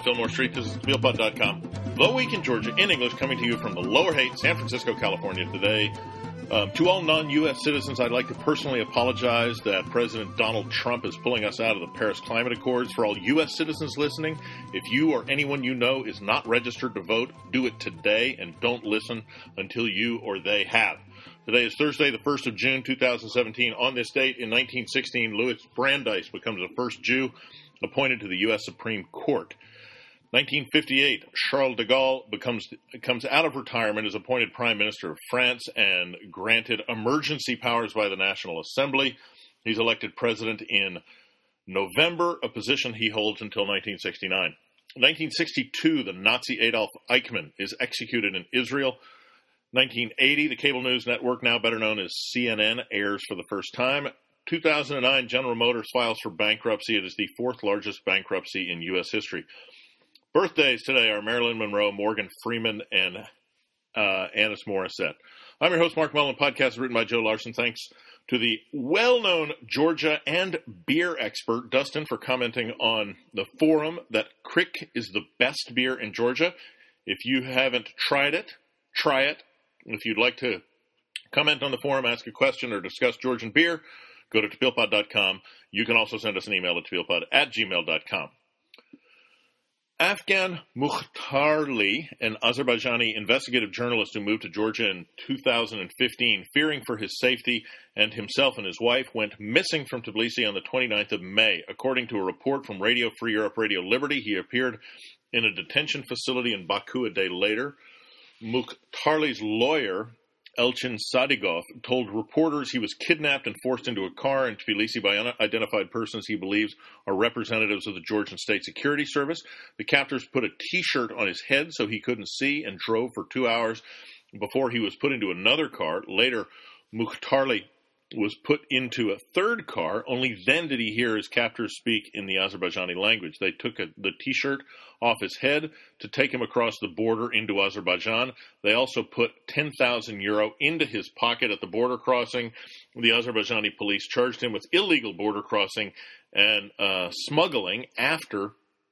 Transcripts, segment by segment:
Fillmore Street. This is TheBealPod.com. The Week in Georgia in English, coming to you from the Lower Haight, San Francisco, California today. To all non-U.S. citizens, I'd like to personally apologize that President Donald Trump is pulling us out of the Paris Climate Accords. For all U.S. citizens listening, if you or anyone you know is not registered to vote, do it today and don't listen until you or they have. Today is Thursday, the 1st of June, 2017. On this date, in 1916, Louis Brandeis becomes the first Jew appointed to the U.S. Supreme Court. 1958, Charles de Gaulle comes out of retirement, is appointed Prime Minister of France, and granted emergency powers by the National Assembly. He's elected president in November, a position he holds until 1969. 1962, the Nazi Adolf Eichmann is executed in Israel. 1980, the cable news network, now better known as CNN, airs for the first time. 2009, General Motors files for bankruptcy. It is the fourth largest bankruptcy in U.S. history. Birthdays today are Marilyn Monroe, Morgan Freeman, and Alanis Morissette. I'm your host, Mark Mullen. Podcast is written by Joe Larson. Thanks to the well-known Georgia and beer expert, Dustin, for commenting on the forum that Crick is the best beer in Georgia. If you haven't tried it, try it. If you'd like to comment on the forum, ask a question, or discuss Georgian beer, go to TheBealPod.com. You can also send us an email at TheBealPod@gmail.com. Afgan Mukhtarli, an Azerbaijani investigative journalist who moved to Georgia in 2015, fearing for his safety, and himself and his wife, went missing from Tbilisi on the 29th of May. According to a report from Radio Free Europe, Radio Liberty, he appeared in a detention facility in Baku a day later. Mukhtarli's lawyer, Elchin Sadigov, told reporters he was kidnapped and forced into a car in Tbilisi by unidentified persons he believes are representatives of the Georgian State Security Service. The captors put a T-shirt on his head so he couldn't see and drove for 2 hours before he was put into another car. Later, Mukhtarli was put into a third car. Only then did he hear his captors speak in the Azerbaijani language. They took the T-shirt off his head to take him across the border into Azerbaijan. They also put 10,000 euro into his pocket at the border crossing. The Azerbaijani police charged him with illegal border crossing and smuggling after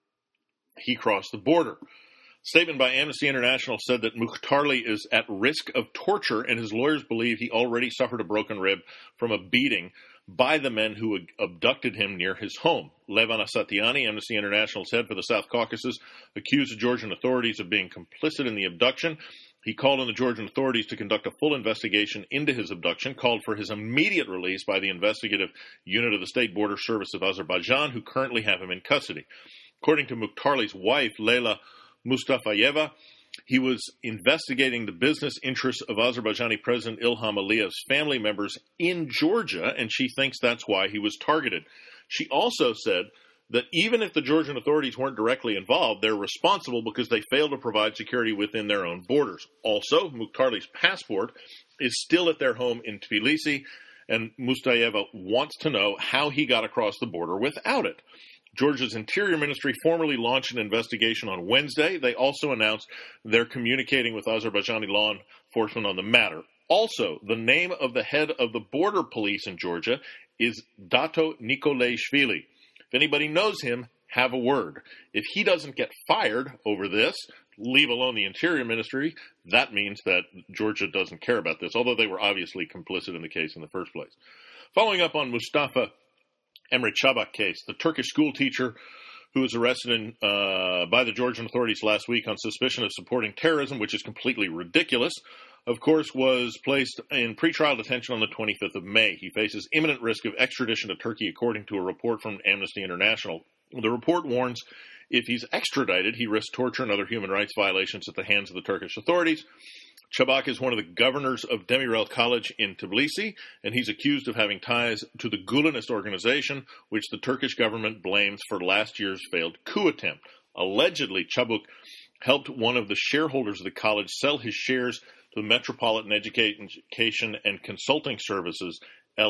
he crossed the border. Statement by Amnesty International said that Mukhtarli is at risk of torture, and his lawyers believe he already suffered a broken rib from a beating by the men who abducted him near his home. Levan Asatiani, Amnesty International's head for the South Caucasus, accused the Georgian authorities of being complicit in the abduction. He called on the Georgian authorities to conduct a full investigation into his abduction, called for his immediate release by the investigative unit of the State Border Service of Azerbaijan, who currently have him in custody. According to Mukhtarli's wife, Leyla Mustafayeva, he was investigating the business interests of Azerbaijani President Ilham Aliyev's family members in Georgia, and she thinks that's why he was targeted. She also said that even if the Georgian authorities weren't directly involved, they're responsible because they failed to provide security within their own borders. Also, Mukhtarli's passport is still at their home in Tbilisi, and Mustafayeva wants to know how he got across the border without it. Georgia's Interior Ministry formally launched an investigation on Wednesday. They also announced they're communicating with Azerbaijani law enforcement on the matter. Also, the name of the head of the border police in Georgia is Dato Nikolashvili. If anybody knows him, have a word. If he doesn't get fired over this, leave alone the Interior Ministry, that means that Georgia doesn't care about this, although they were obviously complicit in the case in the first place. Following up on Mustafa Emre Çabak case, the Turkish school teacher who was arrested by the Georgian authorities last week on suspicion of supporting terrorism, which is completely ridiculous, of course, was placed in pretrial detention on the 25th of May. He faces imminent risk of extradition to Turkey, according to a report from Amnesty International. The report warns if he's extradited, he risks torture and other human rights violations at the hands of the Turkish authorities. Çabak is one of the governors of Demirel College in Tbilisi, and he's accused of having ties to the Gulenist organization, which the Turkish government blames for last year's failed coup attempt. Allegedly, Çabuk helped one of the shareholders of the college sell his shares to the Metropolitan Education and Consulting Services,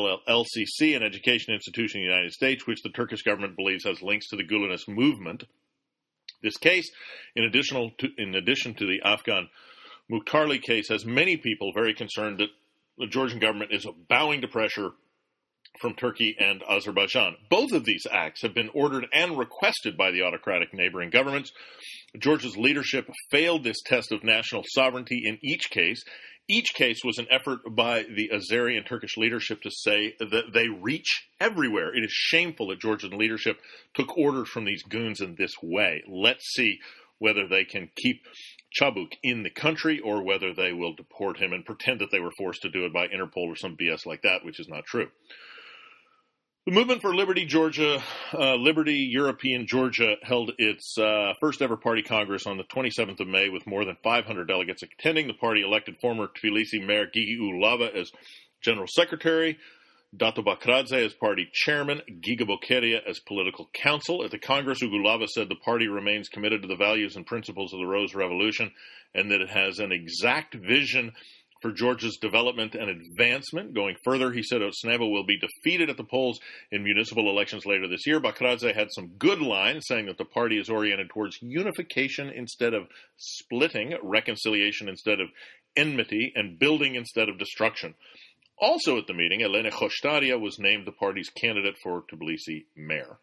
LCC, an education institution in the United States, which the Turkish government believes has links to the Gulenist movement. This case, in addition to the Afgan Mukhtarli case, has many people very concerned that the Georgian government is bowing to pressure from Turkey and Azerbaijan. Both of these acts have been ordered and requested by the autocratic neighboring governments. Georgia's leadership failed this test of national sovereignty in each case. Each case was an effort by the Azeri and Turkish leadership to say that they reach everywhere. It is shameful that Georgian leadership took orders from these goons in this way. Let's see whether they can keep Chabuk in the country or whether they will deport him and pretend that they were forced to do it by Interpol or some BS like that, which is not true. The Movement for Liberty European Georgia held its first ever party congress on the 27th of May with more than 500 delegates attending. The party elected former Tbilisi Mayor Gigi Ulava as general secretary, Dato Bakradze as party chairman, Giga Bokeria as political counsel. At the Congress, Ugulava said the party remains committed to the values and principles of the Rose Revolution and that it has an exact vision for Georgia's development and advancement. Going further, he said Otsneba will be defeated at the polls in municipal elections later this year. Bakradze had some good lines, saying that the party is oriented towards unification instead of splitting, reconciliation instead of enmity, and building instead of destruction. Also at the meeting, Elena Khoshtaria was named the party's candidate for Tbilisi mayor.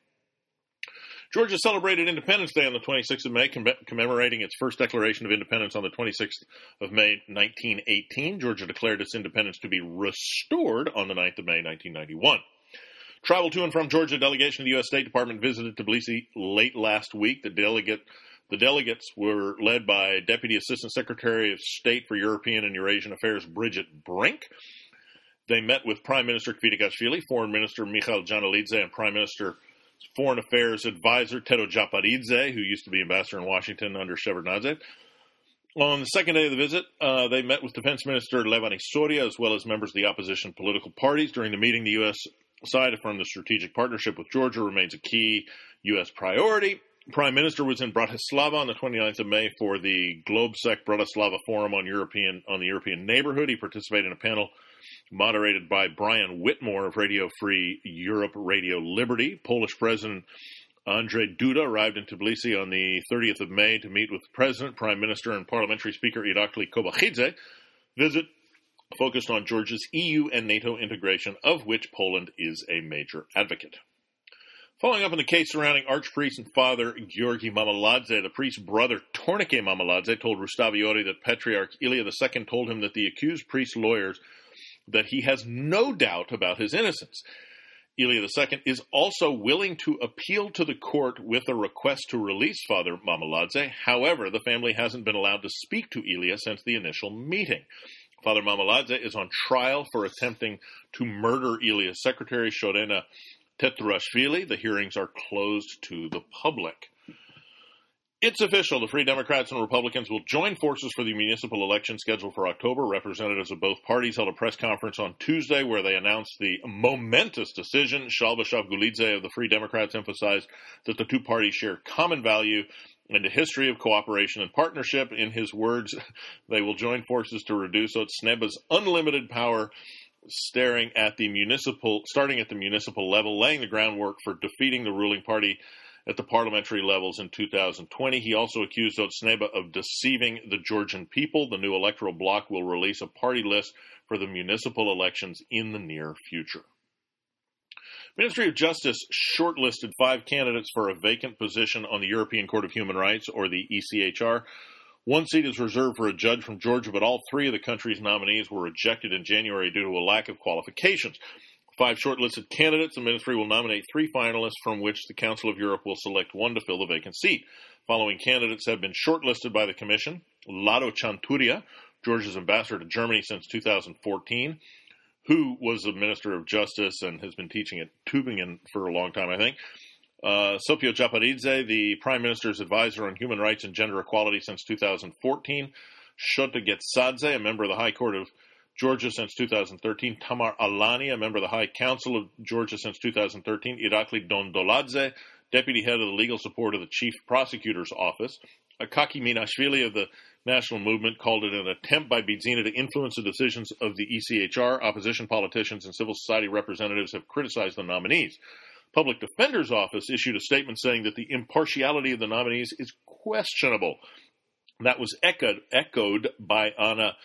Georgia celebrated Independence Day on the 26th of May, commemorating its first declaration of independence on the 26th of May, 1918. Georgia declared its independence to be restored on the 9th of May, 1991. Travel to and from Georgia delegation of the U.S. State Department visited Tbilisi late last week. The delegates were led by Deputy Assistant Secretary of State for European and Eurasian Affairs, Bridget Brink. They met with Prime Minister Kvitikashvili, Foreign Minister Mikhail Janalidze, and Prime Minister Foreign Affairs Advisor Tedo Japaridze, who used to be ambassador in Washington under Shevardnadze. On the second day of the visit, they met with Defense Minister Levani Soria, as well as members of the opposition political parties. During the meeting, the U.S. side affirmed the strategic partnership with Georgia remains a key U.S. priority. Prime Minister was in Bratislava on the 29th of May for the Globsec Bratislava Forum on the European neighborhood. He participated in a panel moderated by Brian Whitmore of Radio Free Europe, Radio Liberty. Polish President Andrzej Duda arrived in Tbilisi on the 30th of May to meet with the President, Prime Minister, and Parliamentary Speaker Irakli Kobachidze. Visit focused on Georgia's EU and NATO integration, of which Poland is a major advocate. Following up on the case surrounding Archpriest and Father Georgi Mamaladze, the priest's brother Tornike Mamaladze told Rustaviori that Patriarch Ilia II told him that the accused priest's lawyers that he has no doubt about his innocence. Ilia II is also willing to appeal to the court with a request to release Father Mamaladze. However, the family hasn't been allowed to speak to Ilia since the initial meeting. Father Mamaladze is on trial for attempting to murder Ilia's secretary, Shorena Tetrashvili. The hearings are closed to the public. It's official. The Free Democrats and Republicans will join forces for the municipal election scheduled for October. Representatives of both parties held a press conference on Tuesday where they announced the momentous decision. Shalva Shavgulidze of the Free Democrats emphasized that the two parties share common value and a history of cooperation and partnership. In his words, they will join forces to reduce Otsneba's unlimited power, starting at the municipal level, laying the groundwork for defeating the ruling party at the parliamentary levels in 2020. He also accused Otsneba of deceiving the Georgian people. The new electoral bloc will release a party list for the municipal elections in the near future. Ministry of Justice shortlisted 5 candidates for a vacant position on the European Court of Human Rights, or the ECHR. One seat is reserved for a judge from Georgia, but all 3 of the country's nominees were rejected in January due to a lack of qualifications. 5 shortlisted candidates. The ministry will nominate 3 finalists, from which the Council of Europe will select 1 to fill the vacant seat. Following candidates have been shortlisted by the Commission: Lado Chanturia, Georgia's ambassador to Germany since 2014, who was the Minister of Justice and has been teaching at Tübingen for a long time, I think. Sofia Japaridze, the Prime Minister's advisor on human rights and gender equality since 2014. Shota Getsadze, a member of the High Court of Georgia since 2013. Tamar Alani, a member of the High Council of Georgia since 2013. Irakli Dondoladze, deputy head of the legal support of the Chief Prosecutor's Office. Akaki Minashvili of the National Movement called it an attempt by Bidzina to influence the decisions of the ECHR. Opposition politicians and civil society representatives have criticized the nominees. Public Defender's Office issued a statement saying that the impartiality of the nominees is questionable. That was echoed by Anna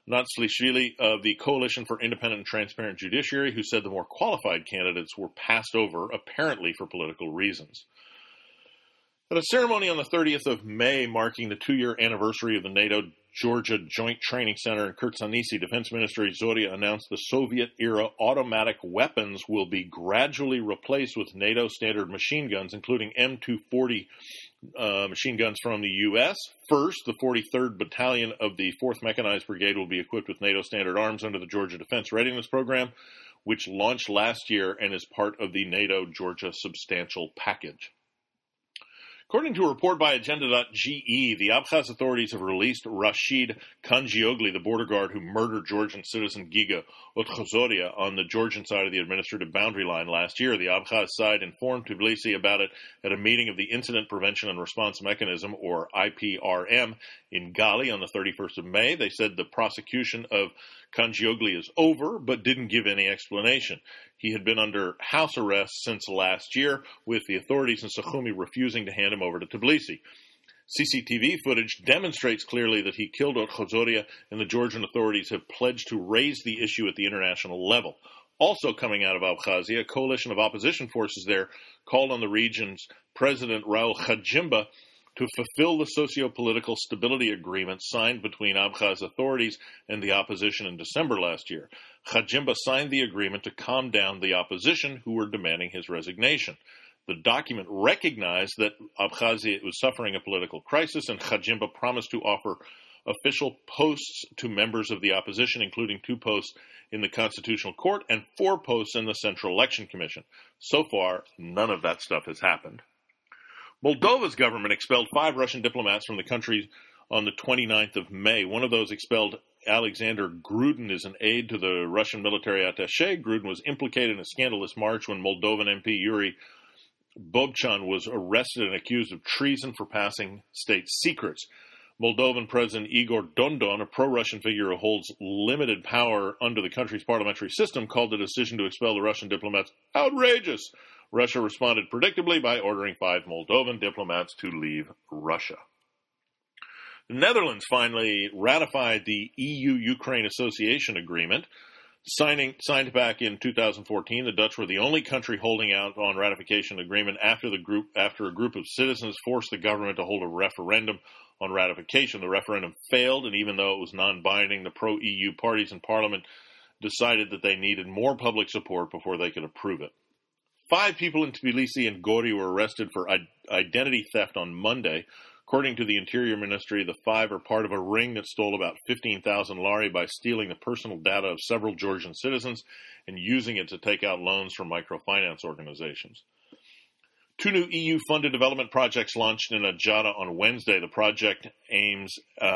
Natslishvili of the Coalition for Independent and Transparent Judiciary, who said the more qualified candidates were passed over, apparently for political reasons. At a ceremony on the 30th of May marking the 2-year anniversary of the NATO-Georgia Joint Training Center in Khurtsanisi, Defense Minister Zoria announced the Soviet-era automatic weapons will be gradually replaced with NATO standard machine guns, including M240 machine guns from the U.S. First, the 43rd Battalion of the 4th Mechanized Brigade will be equipped with NATO standard arms under the Georgia Defense Readiness Program, which launched last year and is part of the NATO-Georgia Substantial Package. According to a report by Agenda.ge, the Abkhaz authorities have released Rashid Kanjiogli, the border guard who murdered Georgian citizen Giga Otkhozoria on the Georgian side of the administrative boundary line last year. The Abkhaz side informed Tbilisi about it at a meeting of the Incident Prevention and Response Mechanism, or IPRM, in Gali on the 31st of May. They said the prosecution of Kanjiogli is over, but didn't give any explanation. He had been under house arrest since last year, with the authorities in Sukhumi refusing to hand him over to Tbilisi. CCTV footage demonstrates clearly that he killed Otkhozoria, and the Georgian authorities have pledged to raise the issue at the international level. Also coming out of Abkhazia, a coalition of opposition forces there called on the region's president, Raul Khajimba, to fulfill the socio-political stability agreement signed between Abkhaz authorities and the opposition in December last year. Khajimba signed the agreement to calm down the opposition, who were demanding his resignation. The document recognized that Abkhazia was suffering a political crisis, and Khajimba promised to offer official posts to members of the opposition, including 2 posts in the Constitutional Court and 4 posts in the Central Election Commission. So far, none of that stuff has happened. Moldova's government expelled 5 Russian diplomats from the country on the 29th of May. One of those expelled, Alexander Grudin, is an aide to the Russian military attaché. Grudin was implicated in a scandalous march when Moldovan MP Yuri Bobchan was arrested and accused of treason for passing state secrets. Moldovan President Igor Dodon, a pro-Russian figure who holds limited power under the country's parliamentary system, called the decision to expel the Russian diplomats outrageous. Russia responded predictably by ordering 5 Moldovan diplomats to leave Russia. The Netherlands finally ratified the EU-Ukraine Association Agreement. Signed back in 2014, the Dutch were the only country holding out on ratification agreement after a group of citizens forced the government to hold a referendum on ratification. The referendum failed, and even though it was non-binding, the pro-EU parties in Parliament decided that they needed more public support before they could approve it. 5 people in Tbilisi and Gori were arrested for identity theft on Monday. According to the Interior Ministry, the 5 are part of a ring that stole about 15,000 lari by stealing the personal data of several Georgian citizens and using it to take out loans from microfinance organizations. 2 new EU-funded development projects launched in Ajada on Wednesday. The project aim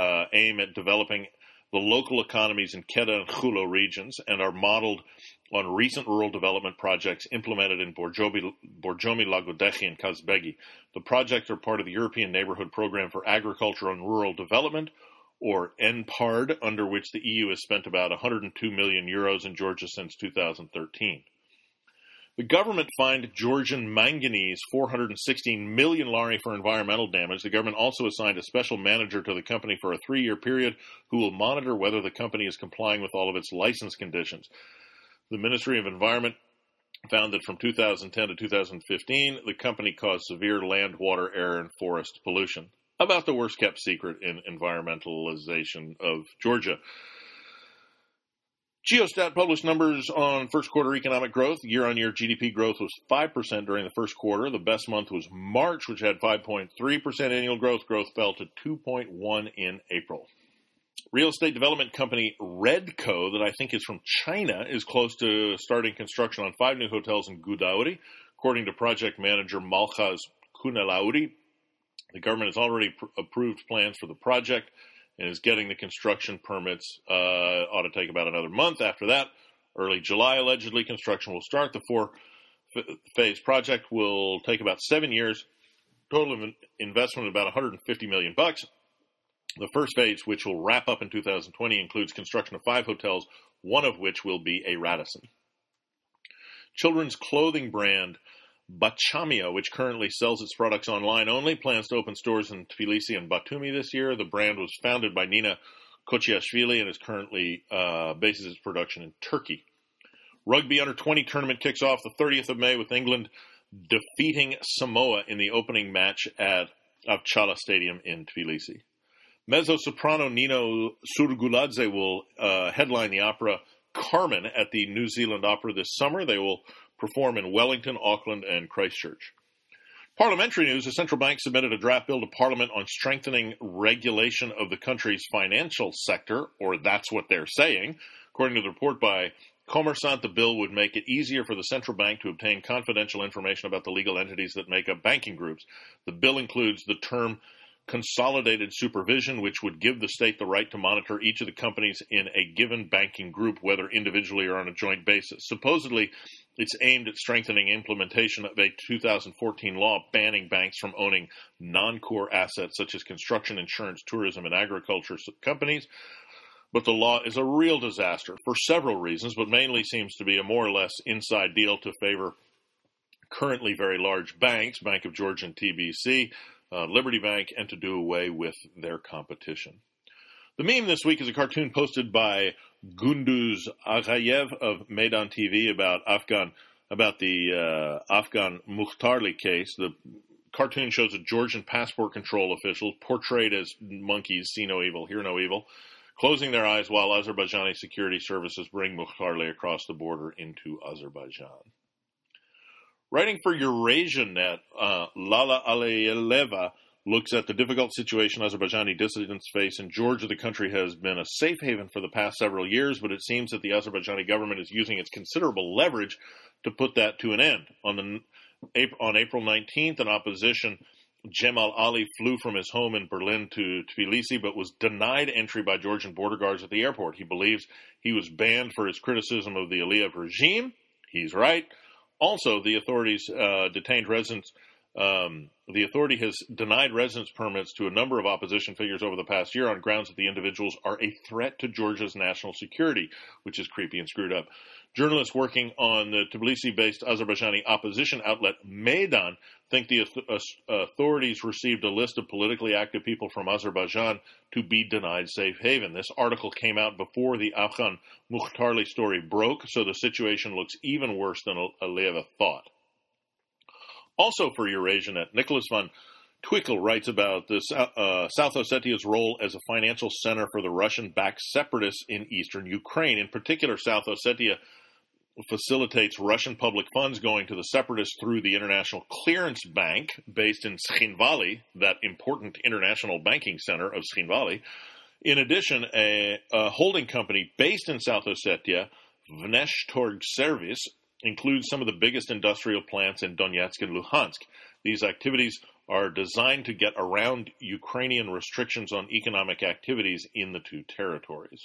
at developing the local economies in Kedah and Chulo regions and are modeled on recent rural development projects implemented in Borjomi, Lagodechi, and Kazbegi. The projects are part of the European Neighborhood Program for Agriculture and Rural Development, or NPARD, under which the EU has spent about 102 million euros in Georgia since 2013. The government fined Georgian Manganese 416 million lari for environmental damage. The government also assigned a special manager to the company for a 3-year period who will monitor whether the company is complying with all of its license conditions. The Ministry of Environment found that from 2010 to 2015, the company caused severe land, water, air, and forest pollution. About the worst kept secret in environmentalization of Georgia. Geostat published numbers on first quarter economic growth. Year-on-year GDP growth was 5% during the first quarter. The best month was March, which had 5.3% annual growth. Growth fell to 2.1% in April. Real estate development company Redco, that I think is from China, is close to starting construction on 5 new hotels in Gudauri. According to project manager Malchaz Kunalauri, the government has already approved plans for the project and is getting the construction permits. Ought to take about another month. After that, early July, allegedly, construction will start. The 4-phase project will take about 7 years. Total investment of about $150 million. The first phase, which will wrap up in 2020, includes construction of 5 hotels, one of which will be a Radisson. Children's clothing brand Bachamia, which currently sells its products online only, plans to open stores in Tbilisi and Batumi this year. The brand was founded by Nina Kochiashvili and is currently bases its production in Turkey. Rugby Under-20 tournament kicks off the 30th of May with England defeating Samoa in the opening match at Avchala Stadium in Tbilisi. Mezzo-soprano Nino Surguladze will headline the opera Carmen at the New Zealand Opera this summer. They will perform in Wellington, Auckland, and Christchurch. Parliamentary news, the central bank submitted a draft bill to Parliament on strengthening regulation of the country's financial sector, or that's what they're saying. According to the report by Commerçant, the bill would make it easier for the central bank to obtain confidential information about the legal entities that make up banking groups. The bill includes the term consolidated supervision, which would give the state the right to monitor each of the companies in a given banking group, whether individually or on a joint basis. Supposedly, it's aimed at strengthening implementation of a 2014 law banning banks from owning non-core assets such as construction, insurance, tourism, and agriculture companies. But the law is a real disaster for several reasons, but mainly seems to be a more or less inside deal to favor currently very large banks, Bank of Georgia and TBC, Liberty Bank, and to do away with their competition. The meme this week is a cartoon posted by Gunduz Aghayev of Meydan TV about the Afgan Mukhtarli case. The cartoon shows a Georgian passport control official portrayed as monkeys, see no evil, hear no evil, closing their eyes while Azerbaijani security services bring Mukhtarli across the border into Azerbaijan. Writing for EurasiaNet, Lala Aliyeva looks at the difficult situation Azerbaijani dissidents face in Georgia. The country has been a safe haven for the past several years, but it seems that the Azerbaijani government is using its considerable leverage to put that to an end. On April 19th, an opposition Jemal Ali flew from his home in Berlin to Tbilisi, but was denied entry by Georgian border guards at the airport. He believes he was banned for his criticism of the Aliyev regime. He's right. Also, the authorities the authority has denied residence permits to a number of opposition figures over the past year on grounds that the individuals are a threat to Georgia's national security, which is creepy and screwed up. Journalists working on the Tbilisi-based Azerbaijani opposition outlet Meydan think the authorities received a list of politically active people from Azerbaijan to be denied safe haven. This article came out before the Afgan Mukhtarli story broke, so the situation looks even worse than Aliyeva thought. Also for EurasiaNet, Nicholas von Twickel writes about South Ossetia's role as a financial center for the Russian-backed separatists in eastern Ukraine. In particular, South Ossetia facilitates Russian public funds going to the separatists through the International Clearance Bank, based in Tskhinvali, that important international banking center of Tskhinvali. In addition, a holding company based in South Ossetia, Vneshtorg Service, includes some of the biggest industrial plants in Donetsk and Luhansk. These activities are designed to get around Ukrainian restrictions on economic activities in the two territories.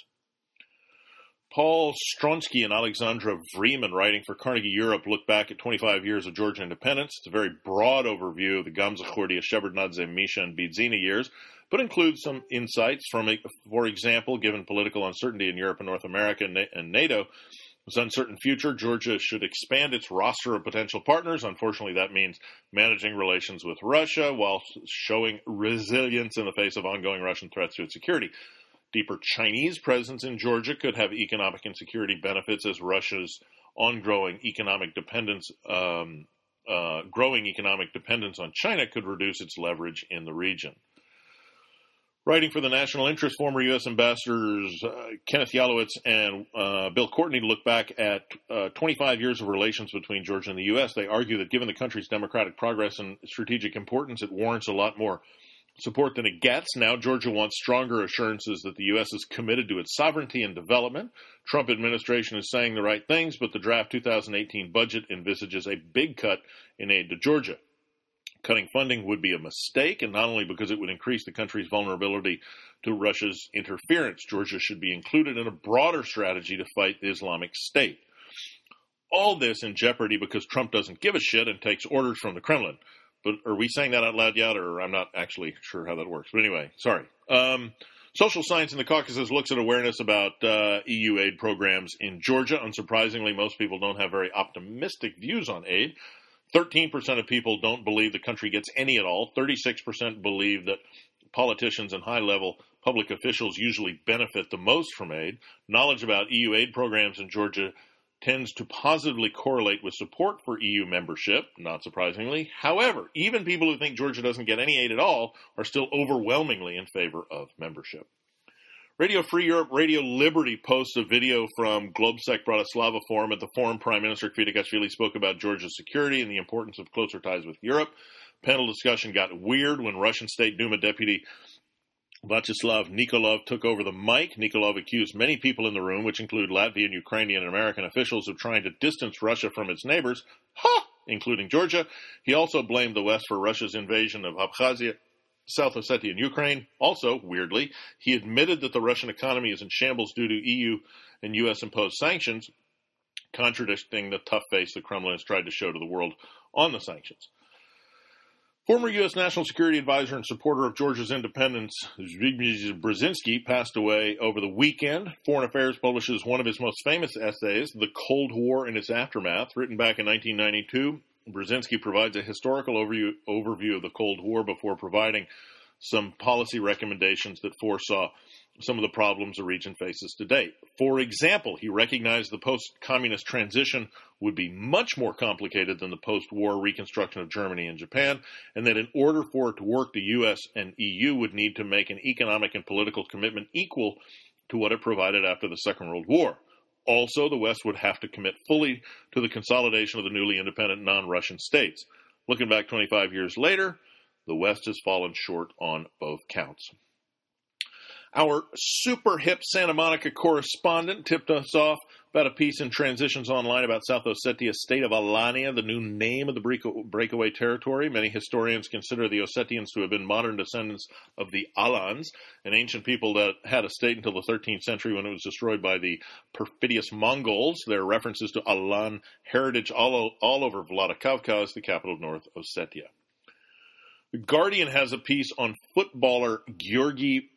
Paul Stronsky and Alexandra Vreeman, writing for Carnegie Europe, look back at 25 years of Georgian independence. It's a very broad overview of the Gamzakhourdia, Shevardnadze, Misha, and Bidzina years, but includes some insights from, for example, given political uncertainty in Europe and North America and NATO, this uncertain future, Georgia should expand its roster of potential partners. Unfortunately, that means managing relations with Russia while showing resilience in the face of ongoing Russian threats to its security. Deeper Chinese presence in Georgia could have economic and security benefits as Russia's ongoing economic dependence, growing economic dependence on China could reduce its leverage in the region. Writing for the National Interest, former U.S. ambassadors Kenneth Yalowitz and Bill Courtney look back at 25 years of relations between Georgia and the U.S. They argue that given the country's democratic progress and strategic importance, it warrants a lot more support than it gets. Now Georgia wants stronger assurances that the U.S. is committed to its sovereignty and development. Trump administration is saying the right things, but the draft 2018 budget envisages a big cut in aid to Georgia. Cutting funding would be a mistake, and not only because it would increase the country's vulnerability to Russia's interference. Georgia should be included in a broader strategy to fight the Islamic State. All this in jeopardy because Trump doesn't give a shit and takes orders from the Kremlin. But are we saying that out loud yet, or I'm not actually sure how that works. But anyway, sorry. Social Science in the Caucasus looks at awareness about EU aid programs in Georgia. Unsurprisingly, most people don't have very optimistic views on aid. 13% of people don't believe the country gets any at all. 36% believe that politicians and high-level public officials usually benefit the most from aid, knowledge about EU aid programs in Georgia tends to positively correlate with support for EU membership, not surprisingly. However, even people who think Georgia doesn't get any aid at all are still overwhelmingly in favor of membership. Radio Free Europe, Radio Liberty posts a video from Globsec Bratislava Forum. At the forum, Prime Minister Kvitkashvili spoke about Georgia's security and the importance of closer ties with Europe. Panel discussion got weird when Russian State Duma Deputy Vyacheslav Nikolov took over the mic. Nikolov accused many people in the room, which include Latvian, Ukrainian, and American officials, of trying to distance Russia from its neighbors, including Georgia. He also blamed the West for Russia's invasion of Abkhazia, South Ossetia, and Ukraine. Also, weirdly, he admitted that the Russian economy is in shambles due to EU and U.S. imposed sanctions, contradicting the tough face the Kremlin has tried to show to the world on the sanctions. Former U.S. National Security Advisor and supporter of Georgia's independence, Zbigniew Brzezinski, passed away over the weekend. Foreign Affairs publishes one of his most famous essays, The Cold War and Its Aftermath, written back in 1992. Brzezinski provides a historical overview of the Cold War before providing some policy recommendations that foresaw some of the problems the region faces today. For example, he recognized the post-communist transition would be much more complicated than the post-war reconstruction of Germany and Japan, and that in order for it to work, the U.S. and EU would need to make an economic and political commitment equal to what it provided after the Second World War. Also, the West would have to commit fully to the consolidation of the newly independent non-Russian states. Looking back 25 years later, the West has fallen short on both counts. Our super hip Santa Monica correspondent tipped us off about a piece in Transitions Online about South Ossetia's state of Alania, the new name of the breakaway territory. Many historians consider the Ossetians to have been modern descendants of the Alans, an ancient people that had a state until the 13th century when it was destroyed by the perfidious Mongols. There are references to Alan heritage all over Vladikavkaz, the capital of North Ossetia. The Guardian has a piece on footballer Georgi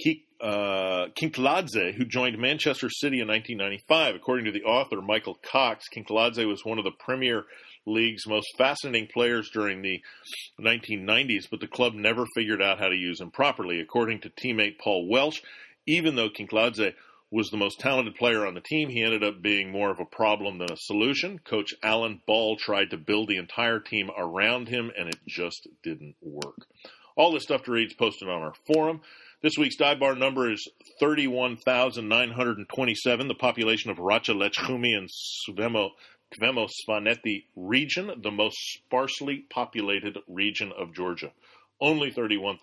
Kinkladze, who joined Manchester City in 1995. According to the author, Michael Cox, Kinkladze was one of the Premier League's most fascinating players during the 1990s, but the club never figured out how to use him properly. According to teammate Paul Welsh, even though Kinkladze was the most talented player on the team, he ended up being more of a problem than a solution. Coach Alan Ball tried to build the entire team around him, and it just didn't work. All this stuff to read is posted on our forum. This week's dive bar number is 31,927, the population of Racha Lechumi and Kvemo-Svaneti region, the most sparsely populated region of Georgia. Only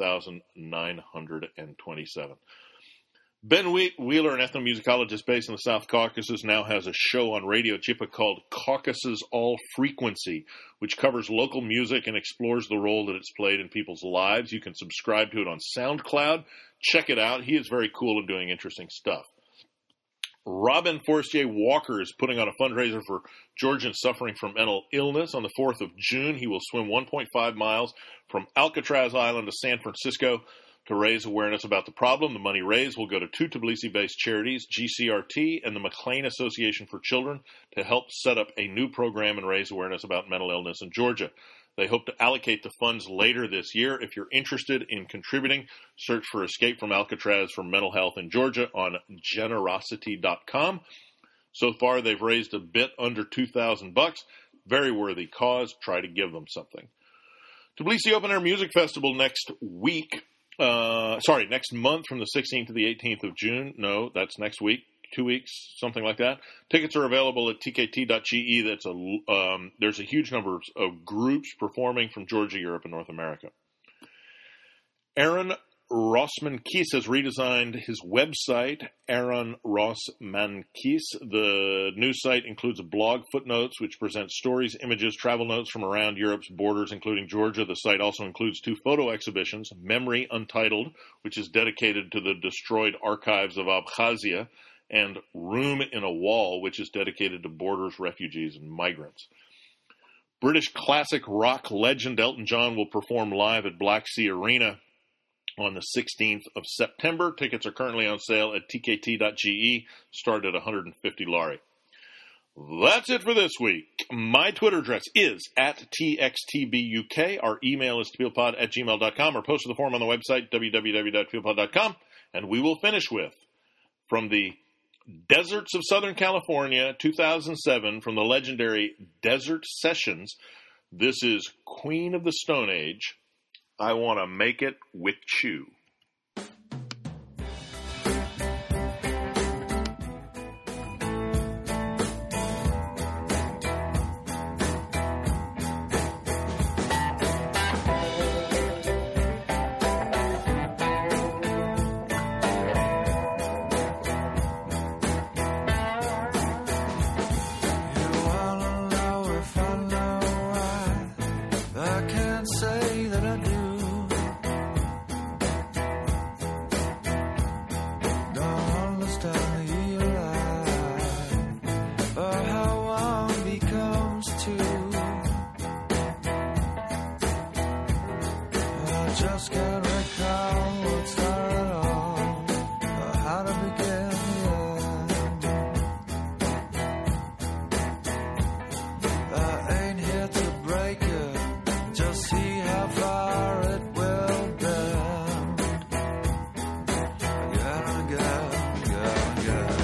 31,927. Ben Wheeler, an ethnomusicologist based in the South Caucasus, now has a show on Radio Chippa called Caucasus All Frequency, which covers local music and explores the role that it's played in people's lives. You can subscribe to it on SoundCloud. Check it out. He is very cool and doing interesting stuff. Robin Forestier Walker is putting on a fundraiser for Georgians suffering from mental illness. On the 4th of June, he will swim 1.5 miles from Alcatraz Island to San Francisco to raise awareness about the problem. The money raised will go to two Tbilisi-based charities, GCRT and the McLean Association for Children, to help set up a new program and raise awareness about mental illness in Georgia. They hope to allocate the funds later this year. If you're interested in contributing, search for Escape from Alcatraz for Mental Health in Georgia on generosity.com. So far, they've raised a bit under $2,000. Very worthy cause. Try to give them something. Tbilisi Open Air Music Festival next month from the 16th to the 18th of June. No, that's next week. 2 weeks, something like that. Tickets are available at tkt.ge. There's a huge number of groups performing from Georgia, Europe, and North America. Aaron Rossman-Kies has redesigned his website, Aaron Rossman-Kies. The new site includes a blog, footnotes, which presents stories, images, travel notes from around Europe's borders, including Georgia. The site also includes two photo exhibitions, Memory Untitled, which is dedicated to the destroyed archives of Abkhazia, and Room in a Wall, which is dedicated to borders, refugees, and migrants. British classic rock legend Elton John will perform live at Black Sea Arena on the 16th of September. Tickets are currently on sale at tkt.ge, start at 150 lari. That's it for this week. My Twitter address is @TXTBUK. Our email is tfieldpod@gmail.com, or post to the forum on the website, www.tfieldpod.com. And we will finish with, from the Deserts of Southern California, 2007, from the legendary Desert Sessions, this is Queen of the Stone Age, I Want to Make It With You. Just can't recall what started all, or how to begin the end. I ain't here to break it, just see how far it will bend. Again and again, again and again.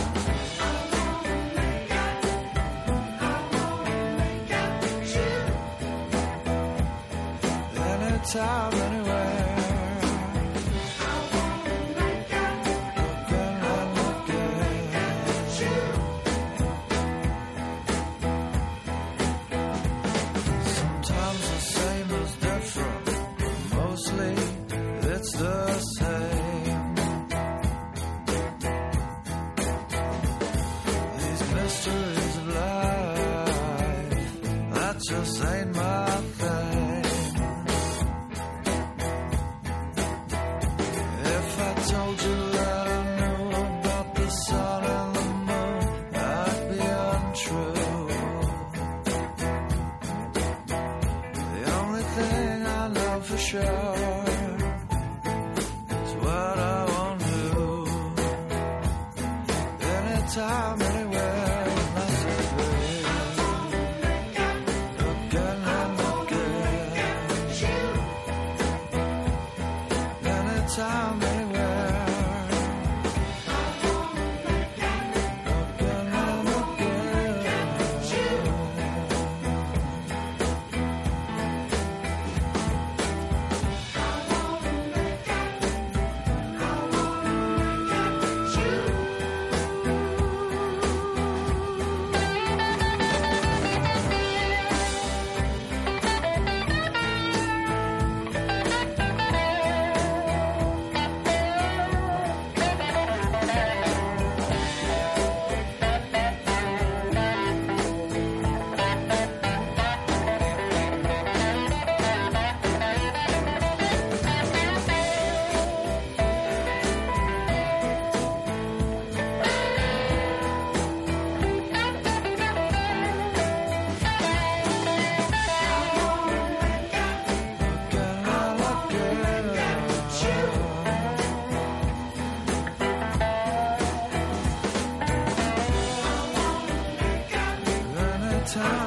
Anytime, anywhere. It's the same. These mysteries of life, that just ain't my thing. If I told you that I knew about the sun and the moon, that'd be untrue. The only thing I know for sure, time, anywhere, I said, again and again. Anytime, anywhere. Again and again. Time.